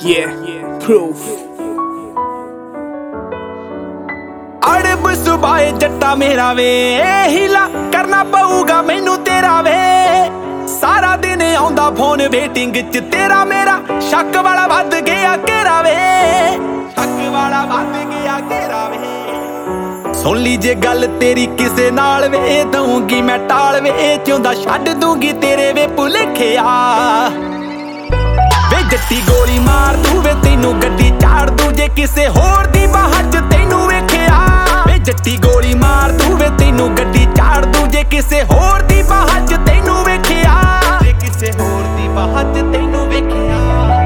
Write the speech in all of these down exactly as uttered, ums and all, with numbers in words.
Yeah, proof. अड़ब सुबाए जट्टा मेरा वे हिला करना पऊगा मैनू तेरा वे सारा दिन आउंदा फोन वेटिंग च तेरा मेरा शक वाला वध गया घेरा वे शक वाला वध गया घेरा वे सुन ली जे गल तेरी किसे नाल वे दूंगी मैं टाल वे चाहुंदा छड्ड दूंगी तेरे वे भुलेखिया वे जट्टी गोली मार दूं वे तैनू गड्डी चाड़ दूं जे किसे होर दी बाह च तैनू वेखिया वे जट्टी गोली मार दूं वे तैनू गड्डी चाड़ दूं जे किसे होर दी बाह च तैनू वेखिया जे किसे होर दी बाह च तैनू वेखिया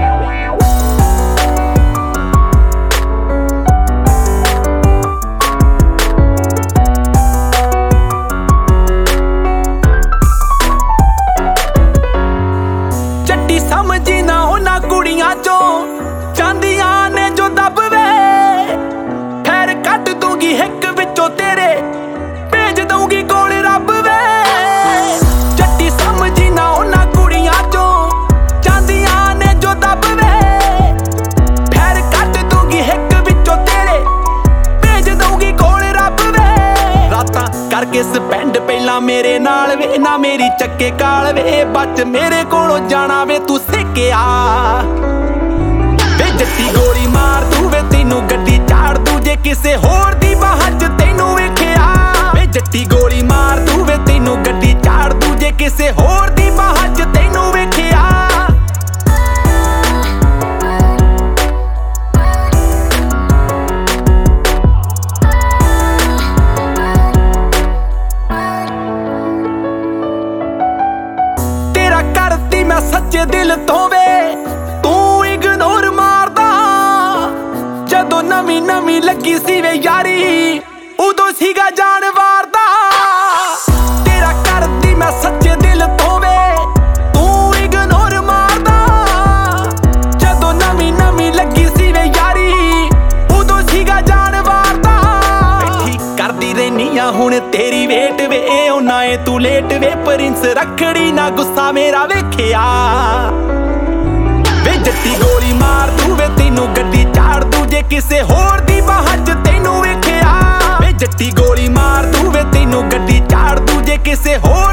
जट्टी समझी ना उन्हां कुड़ियां चों चांदियां ने जो दब वे खैर कट दूंगी हिक विचों तेरे भेज दूंगी कोल रब वे जट्टी समझी ना उन्हां कुड़ियां चों चांदियां ने जो दब वे खैर कट दूंगी हिक विचों तेरे भेज दूंगी कोल रब वे रातां करके स्पेंड पहला मेरे नाल वे ना मेरी चक्के काल वे बच मेरे कोलों जाना वे तू सिक्किया वे जट्टी गोली मार दूं वे तैनू गड्डी चाड़ दूं जे किसे होर दी बाह च तैनू वेखिया वे जट्टी गोली मार दूं वे तैनू गड्डी चाड़ दूं जे किसे होर दी बाह च तैनू वेखिया तेरा करती मैं सच्चे दिल तो वे तू इग्नोर मारदा जदों नवी नवी लगी सी वे यारी उदों सीगा जान वारदा तेरा करती मैं सच्चे दिल तो वे तू इग्नोर मारदा जदों नवी नवी लगी सी वे यारी उदों सीगा जान वारदा बैठी करदी रहनिया हुण तेरी वेट वे ओना ए तू लेट वे प्रिंस रखड़ी ना गुस्सा मेरा वेखिया वे जट्टी गोली मार दूं वे तैनू गड्डी चाड़ दूं जे किसे होर दी बाह च तैनू वेखिया वे जट्टी गोली मार दूं वे तैनू गड्डी चाड़ दूं जे किसे होर